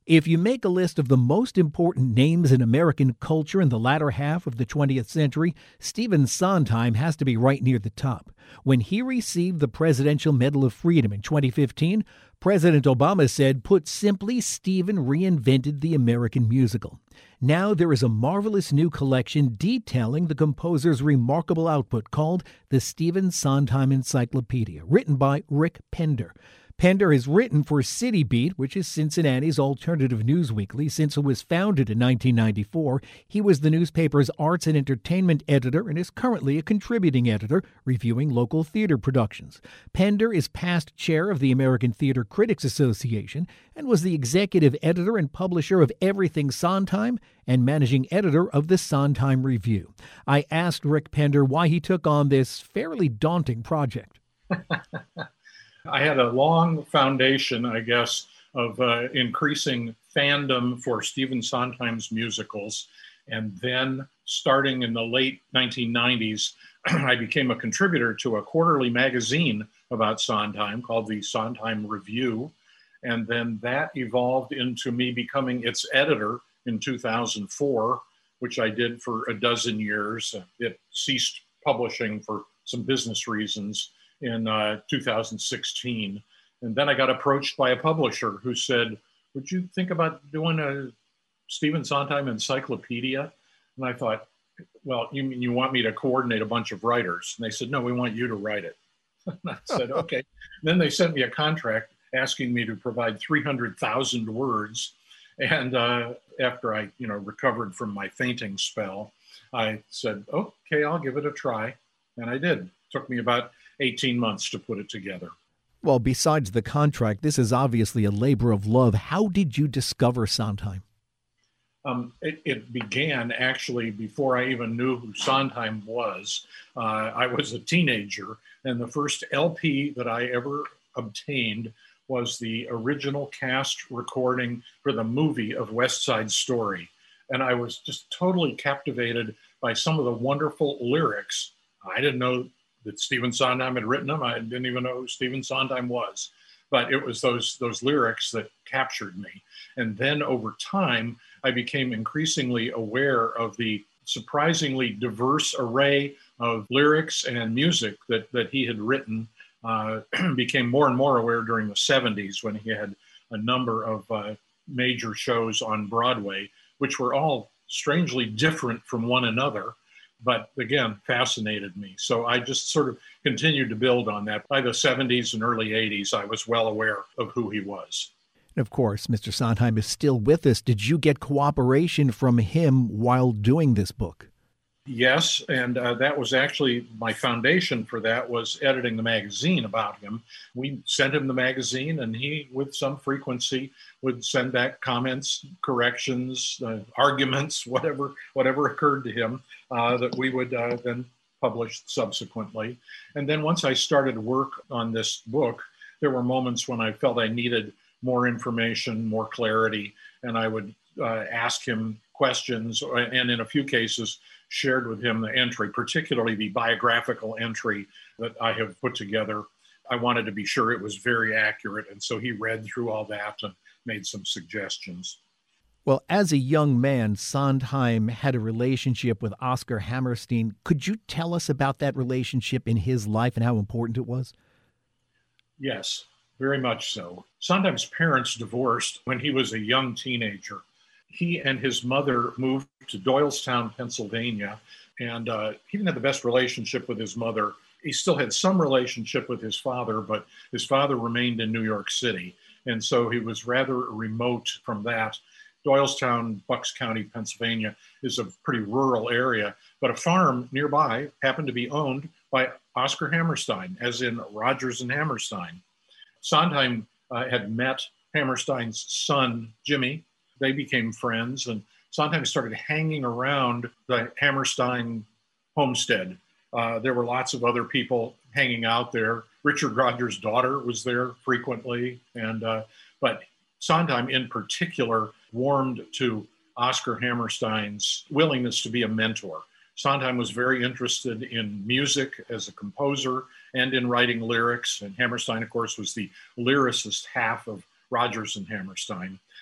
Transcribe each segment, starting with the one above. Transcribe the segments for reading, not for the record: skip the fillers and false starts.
If you make a list of the most important names in American culture in the latter half of the 20th century, Stephen Sondheim has to be right near the top. When he received the Presidential Medal of Freedom in 2015, President Obama said, put simply, Stephen reinvented the American musical. Now there is a marvelous new collection detailing the composer's remarkable output called the Stephen Sondheim Encyclopedia, written by Rick Pender. Pender has written for City Beat, which is Cincinnati's alternative news weekly. Since it was founded in 1994, he was the newspaper's arts and entertainment editor and is currently a contributing editor, reviewing local theater productions. Pender is past chair of the American Theater Critics Association and was the executive editor and publisher of Everything Sondheim and managing editor of the Sondheim Review. I asked Rick Pender why he took on this fairly daunting project. I had a long foundation, I guess, of increasing fandom for Stephen Sondheim's musicals. And then starting in the late 1990s, I became a contributor to a quarterly magazine about Sondheim called the Sondheim Review. And then that evolved into me becoming its editor in 2004, which I did for a dozen years. It ceased publishing for some business reasons in 2016. And then I got approached by a publisher who said, would you think about doing a Stephen Sondheim encyclopedia? And I thought, well, you want me to coordinate a bunch of writers? And they said, no, we want you to write it. And I said, okay. And then they sent me a contract asking me to provide 300,000 words. And after I, recovered from my fainting spell, I said, okay, I'll give it a try. And I did. It took me about 18 months to put it together. Well, besides the contract, this is obviously a labor of love. How did you discover Sondheim? It began actually before I even knew who Sondheim was. I was a teenager, and the first LP that I ever obtained was the original cast recording for the movie of West Side Story. And I was just totally captivated by some of the wonderful lyrics. I didn't know that Stephen Sondheim had written them. I didn't even know who Stephen Sondheim was. But it was those lyrics that captured me. And then over time, I became increasingly aware of the surprisingly diverse array of lyrics and music that he had written. Became more and more aware during the 70s when he had a number of major shows on Broadway, which were all strangely different from one another, but again, fascinated me. So I just sort of continued to build on that. By the 70s and early 80s, I was well aware of who he was. And of course, Mr. Sondheim is still with us. Did you get cooperation from him while doing this book? Yes, and that was actually my foundation for that was editing the magazine about him. We sent him the magazine, and he, with some frequency, would send back comments, corrections, arguments, whatever occurred to him that we would then publish subsequently. And then once I started work on this book, there were moments when I felt I needed more information, more clarity, and I would ask him questions, and in a few cases, shared with him the entry, particularly the biographical entry that I have put together. I wanted to be sure it was very accurate, and so he read through all that and made some suggestions. Well, as a young man, Sondheim had a relationship with Oscar Hammerstein. Could you tell us about that relationship in his life and how important it was? Yes, very much so. Sondheim's parents divorced when he was a young teenager. He and his mother moved to Doylestown, Pennsylvania, and he didn't have the best relationship with his mother. He still had some relationship with his father, but his father remained in New York City, and so he was rather remote from that. Doylestown, Bucks County, Pennsylvania is a pretty rural area, but a farm nearby happened to be owned by Oscar Hammerstein, as in Rodgers and Hammerstein. Sondheim had met Hammerstein's son, Jimmy. They became friends, and Sondheim started hanging around the Hammerstein homestead. There were lots of other people hanging out there. Richard Rodgers' daughter was there frequently, but Sondheim in particular warmed to Oscar Hammerstein's willingness to be a mentor. Sondheim was very interested in music as a composer and in writing lyrics, and Hammerstein, of course, was the lyricist half of Rodgers and Hammerstein.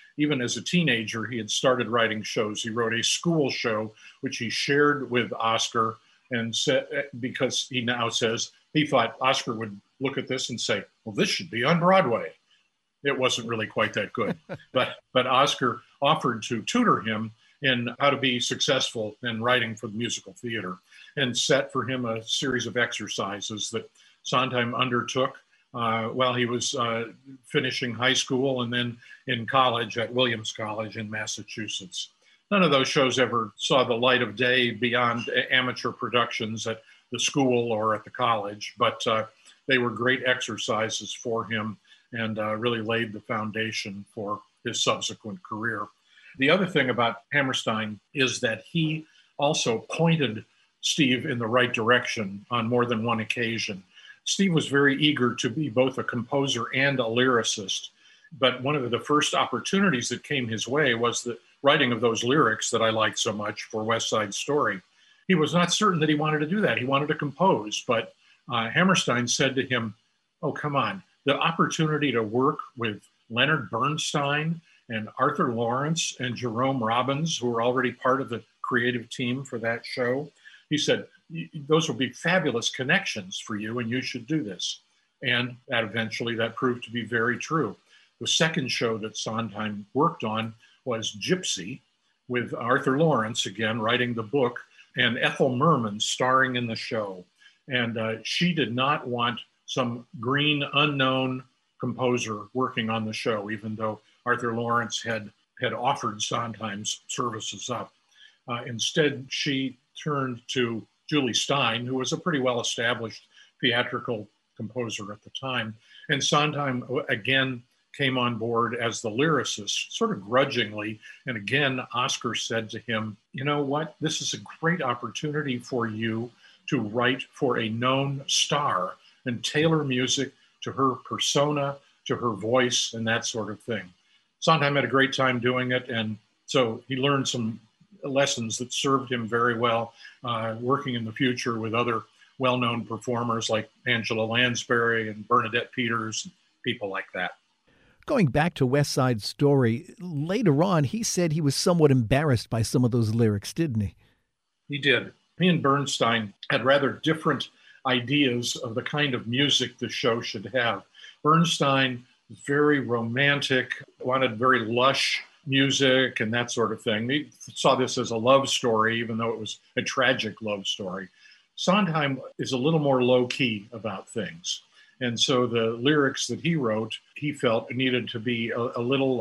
even as a teenager, he had started writing shows. He wrote a school show, which he shared with Oscar, and said, because he now says he thought Oscar would look at this and say, well, this should be on Broadway. It wasn't really quite that good. but Oscar offered to tutor him in how to be successful in writing for the musical theater, and set for him a series of exercises that Sondheim undertook while he was finishing high school and then in college at Williams College in Massachusetts. None of those shows ever saw the light of day beyond amateur productions at the school or at the college, but they were great exercises for him and really laid the foundation for his subsequent career. The other thing about Hammerstein is that he also pointed Steve in the right direction on more than one occasion. Steve was very eager to be both a composer and a lyricist, but one of the first opportunities that came his way was the writing of those lyrics that I liked so much for West Side Story. He was not certain that he wanted to do that. He wanted to compose, but Hammerstein said to him, oh, come on, the opportunity to work with Leonard Bernstein and Arthur Lawrence and Jerome Robbins, who were already part of the creative team for that show. He said, those will be fabulous connections for you, and you should do this. And that proved to be very true. The second show that Sondheim worked on was Gypsy, with Arthur Lawrence, again, writing the book, and Ethel Merman starring in the show. And she did not want some green, unknown composer working on the show, even though Arthur Lawrence had offered Sondheim's services up. Instead, she turned to Julie Stein, who was a pretty well-established theatrical composer at the time. And Sondheim, again, came on board as the lyricist, sort of grudgingly. And again, Oscar said to him, you know what? This is a great opportunity for you to write for a known star and tailor music to her persona, to her voice, and that sort of thing. Sondheim had a great time doing it, and so he learned some lessons that served him very well, working in the future with other well-known performers like Angela Lansbury and Bernadette Peters, and people like that. Going back to West Side Story, later on, he said he was somewhat embarrassed by some of those lyrics, didn't he? He did. He and Bernstein had rather different ideas of the kind of music the show should have. Bernstein was very romantic, wanted very lush music and that sort of thing. He saw this as a love story, even though it was a tragic love story. Sondheim is a little more low-key about things. And so the lyrics that he wrote, he felt needed to be a little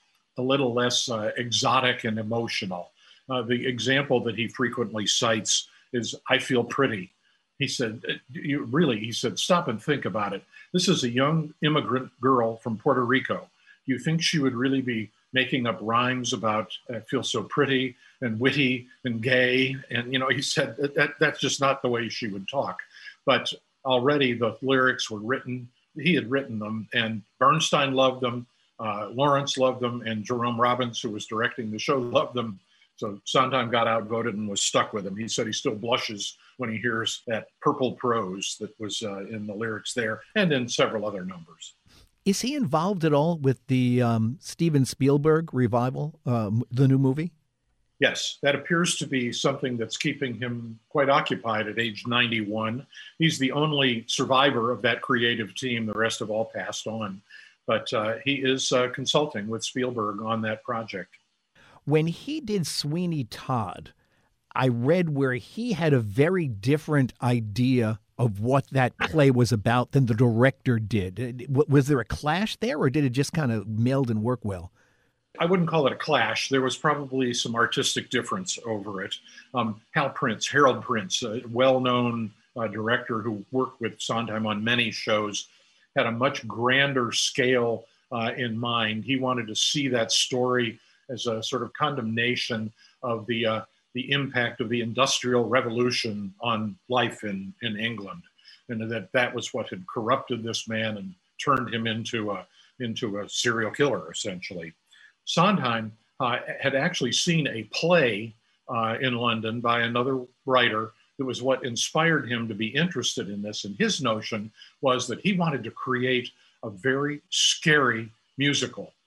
less exotic and emotional. The example that he frequently cites is, I Feel Pretty. He said, he said, stop and think about it. This is a young immigrant girl from Puerto Rico. Do you think she would really be making up rhymes about I feel so pretty and witty and gay? And, he said that's just not the way she would talk. But already the lyrics were written. He had written them, and Bernstein loved them. Lawrence loved them, and Jerome Robbins, who was directing the show, loved them. So Sondheim got outvoted and was stuck with him. He said he still blushes when he hears that purple prose that was in the lyrics there and in several other numbers. Is he involved at all with the Steven Spielberg revival, the new movie? Yes, that appears to be something that's keeping him quite occupied at age 91. He's the only survivor of that creative team. The rest have all passed on. But he is consulting with Spielberg on that project. When he did Sweeney Todd, I read where he had a very different idea of what that play was about than the director did. Was there a clash there, or did it just kind of meld and work well? I wouldn't call it a clash. There was probably some artistic difference over it. Harold Prince, a well-known director who worked with Sondheim on many shows, had a much grander scale in mind. He wanted to see that story as a sort of condemnation of the impact of the Industrial Revolution on life in England, and that was what had corrupted this man and turned him into a serial killer, essentially. Sondheim had actually seen a play in London by another writer that was what inspired him to be interested in this. And his notion was that he wanted to create a very scary musical.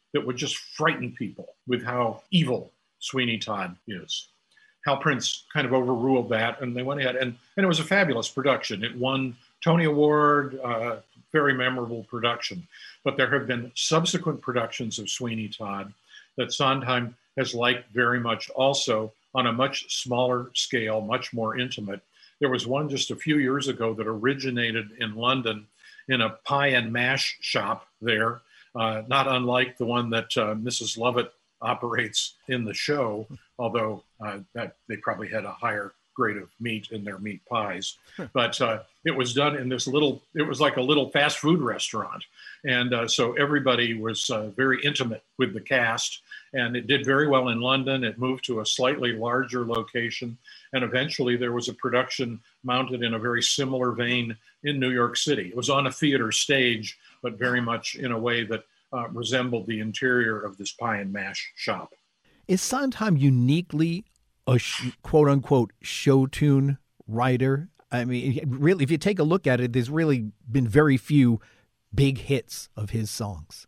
that would just frighten people with how evil Sweeney Todd is. Hal Prince kind of overruled that, and they went ahead, and it was a fabulous production. It won Tony Award, very memorable production. But there have been subsequent productions of Sweeney Todd that Sondheim has liked very much also on a much smaller scale, much more intimate. There was one just a few years ago that originated in London in a pie and mash shop there, not unlike the one that Mrs. Lovett operates in the show, although that they probably had a higher grade of meat in their meat pies. But it was done in this little, it was like a little fast food restaurant. And so everybody was very intimate with the cast, and it did very well in London. It moved to a slightly larger location, and eventually there was a production mounted in a very similar vein in New York City. It was on a theater stage, but very much in a way that resembled the interior of this pie and mash shop. Is Sondheim uniquely a quote-unquote show tune writer? I mean, really, if you take a look at it, there's really been very few big hits of his songs.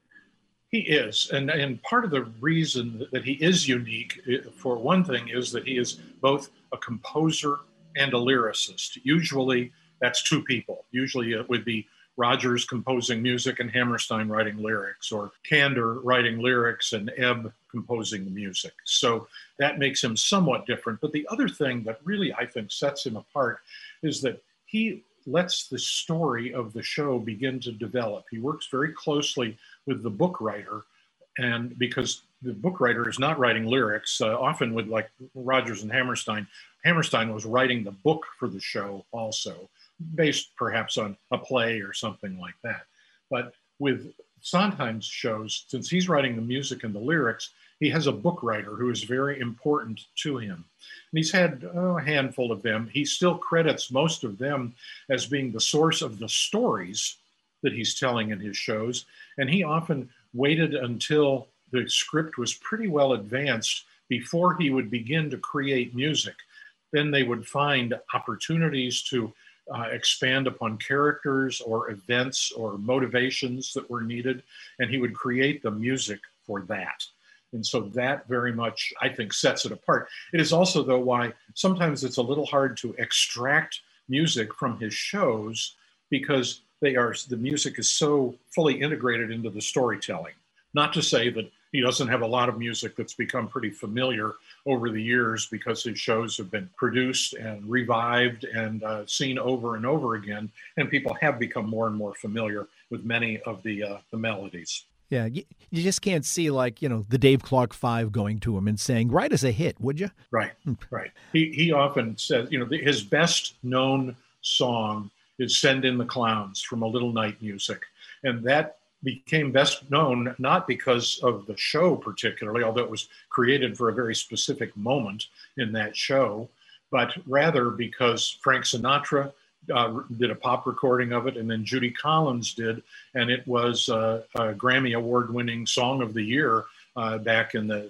He is, and part of the reason that he is unique, for one thing, is that he is both a composer and a lyricist. Usually, that's two people. Usually it would be Rodgers composing music and Hammerstein writing lyrics, or Kander writing lyrics and Ebb composing the music. So that makes him somewhat different. But the other thing that really, I think, sets him apart is that he lets the story of the show begin to develop. He works very closely with the book writer, and because the book writer is not writing lyrics, often with like Rodgers and Hammerstein was writing the book for the show also, based perhaps on a play or something like that. But with Sondheim's shows, since he's writing the music and the lyrics, he has a book writer who is very important to him. And he's had a handful of them. He still credits most of them as being the source of the stories that he's telling in his shows. And he often waited until the script was pretty well advanced before he would begin to create music. Then they would find opportunities to expand upon characters or events or motivations that were needed, and he would create the music for that. And so that very much, I think, sets it apart. It is also, though, why sometimes it's a little hard to extract music from his shows, because the music is so fully integrated into the storytelling. Not to say that he doesn't have a lot of music that's become pretty familiar over the years, because his shows have been produced and revived and seen over and over again, and people have become more and more familiar with many of the melodies. Yeah, you just can't see, like, the Dave Clark Five going to him and saying, write us a hit, would you? Right, right. He often says, his best known song is Send in the Clowns from A Little Night Music. And that became best known not because of the show particularly, although it was created for a very specific moment in that show, but rather because Frank Sinatra did a pop recording of it, and then Judy Collins did, and it was a Grammy Award-winning Song of the Year back in the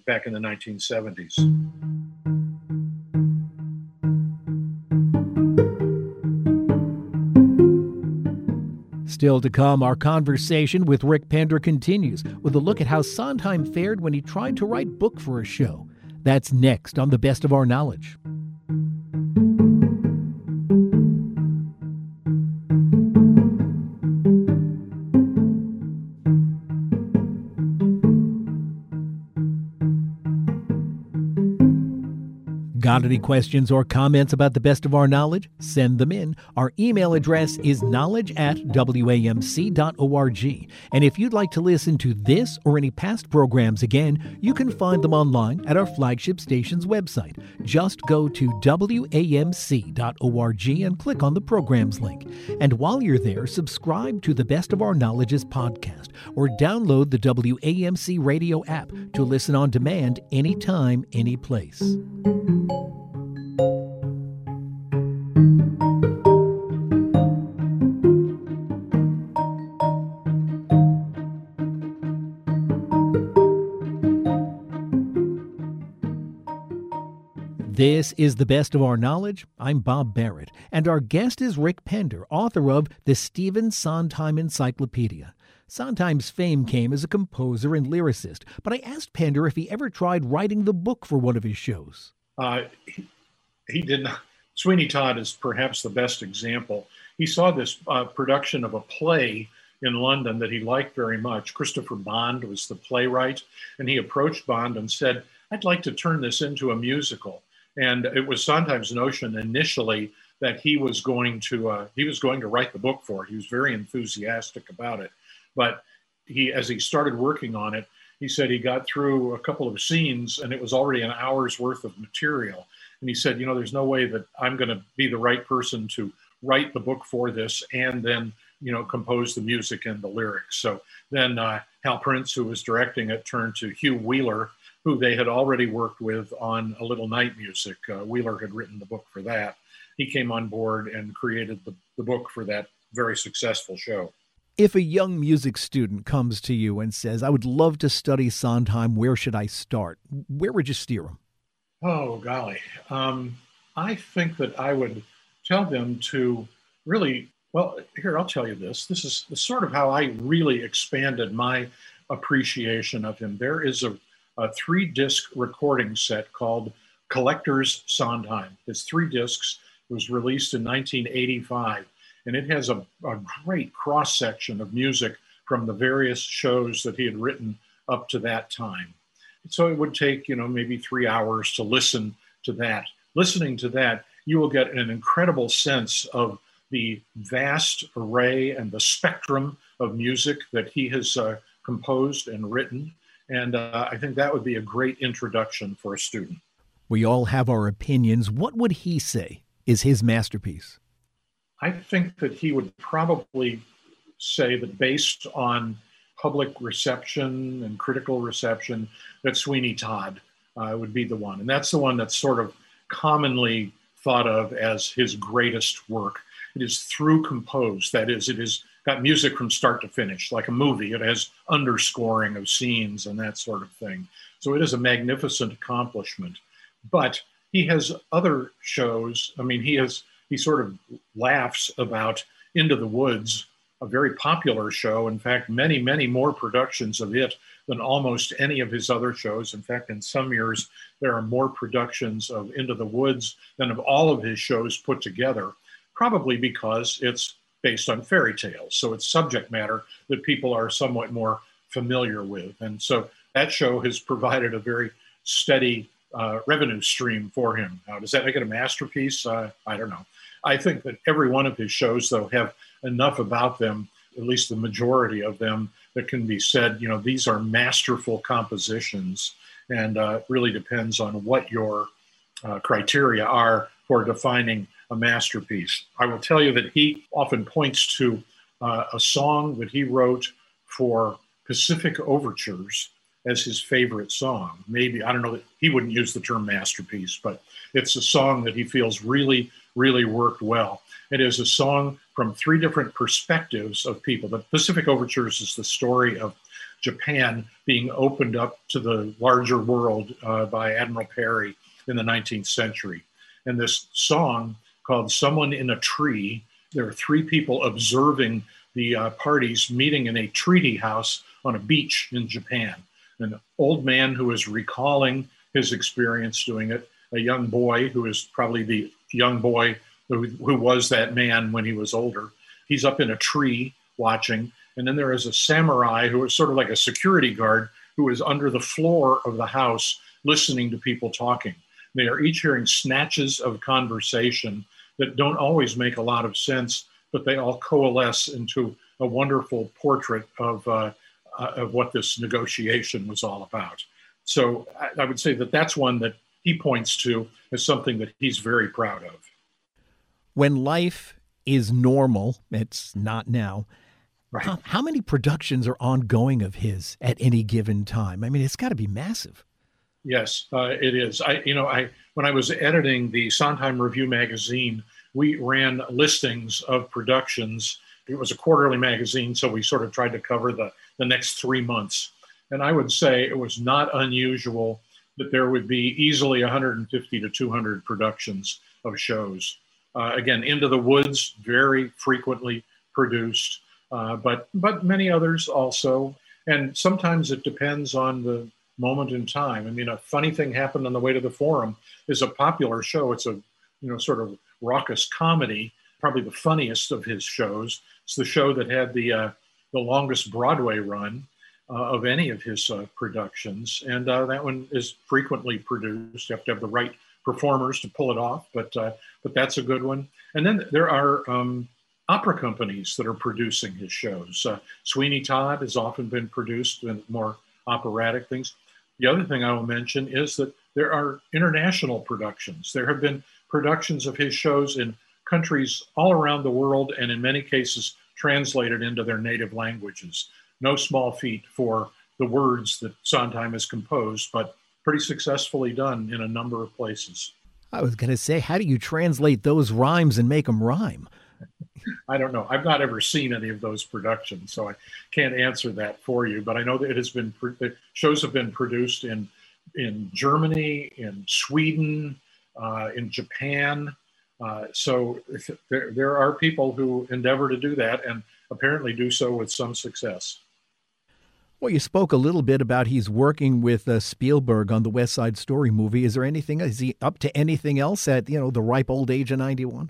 1970s. Still to come, our conversation with Rick Pender continues with a look at how Sondheim fared when he tried to write book for a show. That's next on The Best of Our Knowledge. Got any questions or comments about The Best of Our Knowledge? Send them in. Our email address is knowledge@wamc.org. And if you'd like to listen to this or any past programs again, you can find them online at our flagship station's website. Just go to wamc.org and click on the programs link. And while you're there, subscribe to The Best of Our Knowledge's podcast or download the WAMC radio app to listen on demand anytime, any place. This is The Best of Our Knowledge. I'm Bob Barrett, and our guest is Rick Pender, author of The Stephen Sondheim Encyclopedia. Sondheim's fame came as a composer and lyricist, but I asked Pender if he ever tried writing the book for one of his shows. He did not. Sweeney Todd is perhaps the best example. He saw this production of a play in London that he liked very much. Christopher Bond was the playwright, and he approached Bond and said, "I'd like to turn this into a musical." And it was Sondheim's notion initially that he was going to write the book for it. He was very enthusiastic about it, but as he started working on it, he said he got through a couple of scenes and it was already an hour's worth of material. And he said, there's no way that I'm going to be the right person to write the book for this and then, compose the music and the lyrics. So then Hal Prince, who was directing it, turned to Hugh Wheeler, who they had already worked with on A Little Night Music. Wheeler had written the book for that. He came on board and created the book for that very successful show. If a young music student comes to you and says, "I would love to study Sondheim, where should I start?" Where would you steer them? Oh, golly. I think that I would tell them to really, well, here, I'll tell you this. This is sort of how I really expanded my appreciation of him. There is a 3-disc recording set called Collector's Sondheim. It's 3 discs. It was released in 1985. And it has a great cross-section of music from the various shows that he had written up to that time. So it would take, maybe 3 hours to listen to that. Listening to that, you will get an incredible sense of the vast array and the spectrum of music that he has composed and written. And I think that would be a great introduction for a student. We all have our opinions. What would he say is his masterpiece? I think that he would probably say that based on public reception and critical reception, that Sweeney Todd would be the one. And that's the one that's sort of commonly thought of as his greatest work. It is through composed. That is, it has got music from start to finish, like a movie. It has underscoring of scenes and that sort of thing. So it is a magnificent accomplishment. But he has other shows. I mean, he sort of laughs about Into the Woods, a very popular show. In fact, many, many more productions of it than almost any of his other shows. In fact, in some years, there are more productions of Into the Woods than of all of his shows put together, probably because it's based on fairy tales. So it's subject matter that people are somewhat more familiar with. And so that show has provided a very steady revenue stream for him. Now, does that make it a masterpiece? I don't know. I think that every one of his shows, though, have enough about them, at least the majority of them, that can be said, these are masterful compositions, and really depends on what your criteria are for defining a masterpiece. I will tell you that he often points to a song that he wrote for Pacific Overtures as his favorite song. Maybe, I don't know, that he wouldn't use the term masterpiece, but it's a song that he feels really, really worked well. It is a song from 3 different perspectives of people. The Pacific Overtures is the story of Japan being opened up to the larger world by Admiral Perry in the 19th century. And this song called Someone in a Tree, there are 3 people observing the parties meeting in a treaty house on a beach in Japan. An old man who is recalling his experience doing it, a young boy who is probably the young boy who was that man when he was older. He's up in a tree watching. And then there is a samurai who is sort of like a security guard who is under the floor of the house listening to people talking. They are each hearing snatches of conversation that don't always make a lot of sense, but they all coalesce into a wonderful portrait of what this negotiation was all about. So I would say that that's one that he points to as something that he's very proud of. When life is normal, it's not now. Right. How many productions are ongoing of his at any given time? I mean, it's got to be massive. Yes, it is. When I was editing the Sondheim Review magazine, we ran listings of productions. It was a quarterly magazine, so we sort of tried to cover the next 3 months. And I would say it was not unusual that there would be easily 150 to 200 productions of shows. Again, Into the Woods, very frequently produced. but many others also. And sometimes it depends on the moment in time. I mean, a funny thing happened on the way to the Forum is a popular show. It's a sort of raucous comedy, probably the funniest of his shows. It's the show that had the longest Broadway run of any of his productions, and that one is frequently produced. You have to have the right performers to pull it off, but that's a good one. And then there are opera companies that are producing his shows. Sweeney Todd has often been produced in more operatic things. The other thing I will mention is that there are international productions. There have been productions of his shows in countries all around the world, and in many cases translated into their native languages. No small feat for the words that Sondheim has composed, but pretty successfully done in a number of places. I was going to say, how do you translate those rhymes and make them rhyme? I don't know. I've not ever seen any of those productions, so I can't answer that for you. But I know that the shows have been produced in Germany, in Sweden, in Japan. So there are people who endeavor to do that and apparently do so with some success. Well, you spoke a little bit about he's working with Spielberg on the West Side Story movie. Is he up to anything else at, the ripe old age of 91?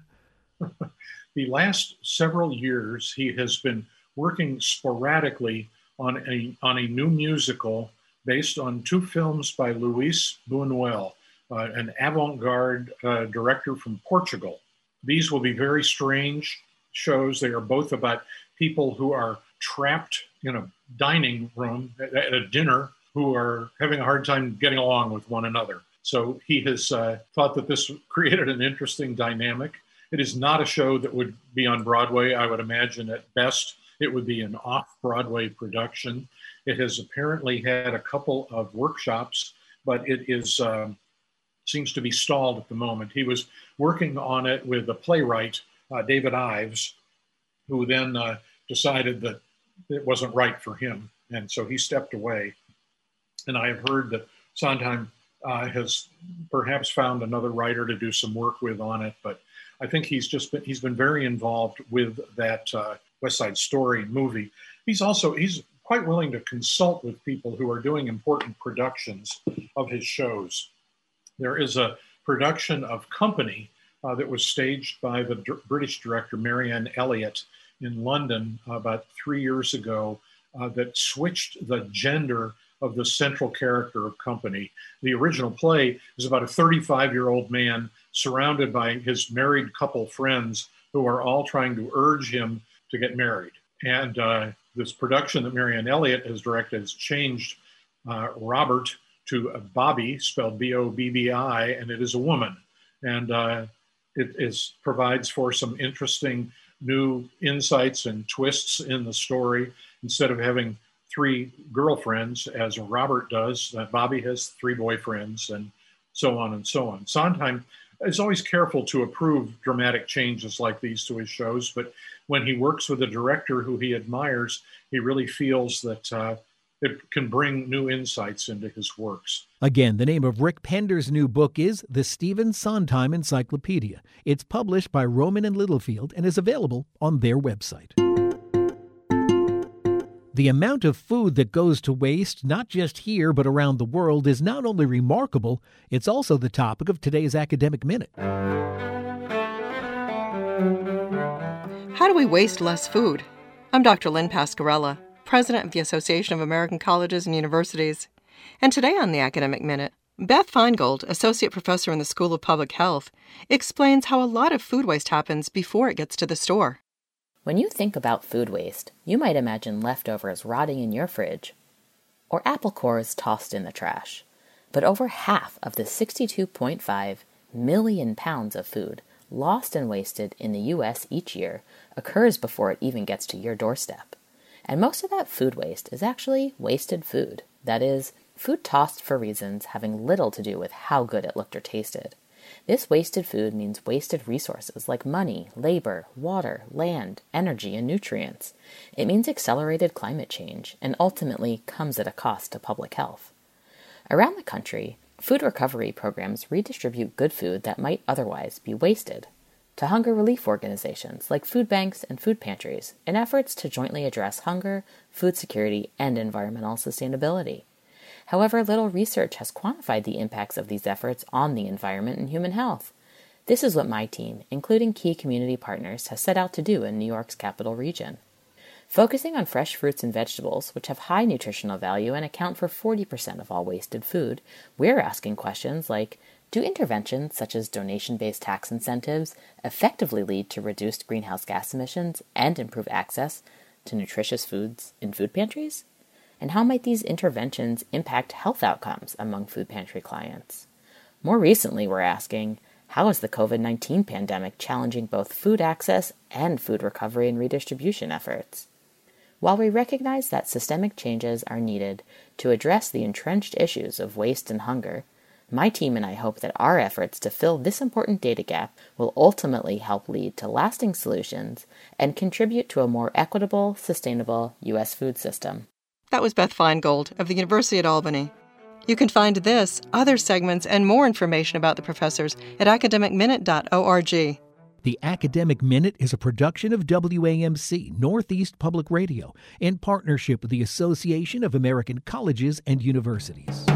The last several years, he has been working sporadically on a new musical based on two films by Luis Buñuel, an avant-garde director from Portugal. These will be very strange shows. They are both about people who are trapped in a dining room at a dinner who are having a hard time getting along with one another. So he has thought that this created an interesting dynamic. It is not a show that would be on Broadway. I would imagine at best it would be an off-Broadway production. It has apparently had a couple of workshops, but it is seems to be stalled at the moment. He was working on it with a playwright, David Ives, who then decided that it wasn't right for him. And so he stepped away. And I have heard that Sondheim has perhaps found another writer to do some work with on it. But I think he's been very involved with that West Side Story movie. He's quite willing to consult with people who are doing important productions of his shows. There is a production of Company that was staged by the British director Marianne Elliott in London about 3 years ago that switched the gender of the central character of Company. The original play is about a 35-year-old man surrounded by his married couple friends who are all trying to urge him to get married. And this production that Marianne Elliott has directed has changed Robert to Bobby, spelled B-O-B-B-I, and it is a woman. And it provides for some interesting new insights and twists in the story. Instead of having 3 girlfriends, as Robert does, Bobby has 3 boyfriends, and so on and so on. Sondheim is always careful to approve dramatic changes like these to his shows, but when he works with a director who he admires, he really feels that it can bring new insights into his works. Again, the name of Rick Pender's new book is The Stephen Sondheim Encyclopedia. It's published by Rowman & Littlefield and is available on their website. The amount of food that goes to waste, not just here but around the world, is not only remarkable, it's also the topic of today's Academic Minute. How do we waste less food? I'm Dr. Lynn Pasquarella, President of the Association of American Colleges and Universities. And today on the Academic Minute, Beth Feingold, Associate Professor in the School of Public Health, explains how a lot of food waste happens before it gets to the store. When you think about food waste, you might imagine leftovers rotting in your fridge, or apple cores tossed in the trash. But over half of the 62.5 million pounds of food lost and wasted in the U.S. each year occurs before it even gets to your doorstep. And most of that food waste is actually wasted food. That is, food tossed for reasons having little to do with how good it looked or tasted. This wasted food means wasted resources like money, labor, water, land, energy, and nutrients. It means accelerated climate change and ultimately comes at a cost to public health. Around the country, food recovery programs redistribute good food that might otherwise be wasted. to hunger relief organizations like food banks and food pantries in efforts to jointly address hunger, food security, and environmental sustainability. However, little research has quantified the impacts of these efforts on the environment and human health. This is what my team, including key community partners, has set out to do in New York's capital region. Focusing on fresh fruits and vegetables, which have high nutritional value and account for 40% of all wasted food, we're asking questions like, do interventions such as donation-based tax incentives effectively lead to reduced greenhouse gas emissions and improve access to nutritious foods in food pantries? And how might these interventions impact health outcomes among food pantry clients? More recently, we're asking, how is the COVID-19 pandemic challenging both food access and food recovery and redistribution efforts? While we recognize that systemic changes are needed to address the entrenched issues of waste and hunger, my team and I hope that our efforts to fill this important data gap will ultimately help lead to lasting solutions and contribute to a more equitable, sustainable U.S. food system. That was Beth Feingold of the University at Albany. You can find this, other segments, and more information about the professors at academicminute.org. The Academic Minute is a production of WAMC, Northeast Public Radio, in partnership with the Association of American Colleges and Universities.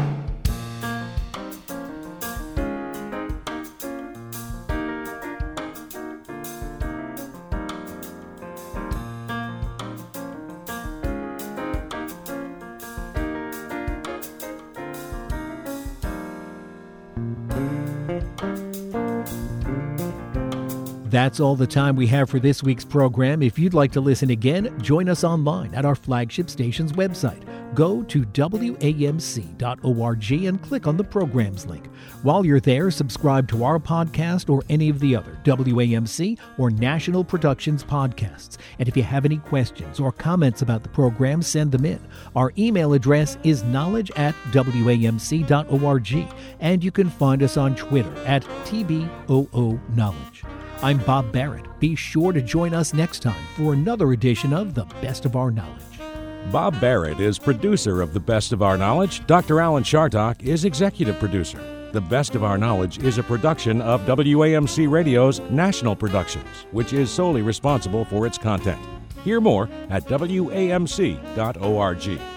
That's all the time we have for this week's program. If you'd like to listen again, join us online at our flagship station's website. Go to WAMC.org and click on the programs link. While you're there, subscribe to our podcast or any of the other WAMC or National Productions podcasts. And if you have any questions or comments about the program, send them in. Our email address is knowledge@WAMC.org, and you can find us on Twitter at TBOOKnowledge. I'm Bob Barrett. Be sure to join us next time for another edition of The Best of Our Knowledge. Bob Barrett is producer of The Best of Our Knowledge. Dr. Alan Chartock is executive producer. The Best of Our Knowledge is a production of WAMC Radio's National Productions, which is solely responsible for its content. Hear more at WAMC.org.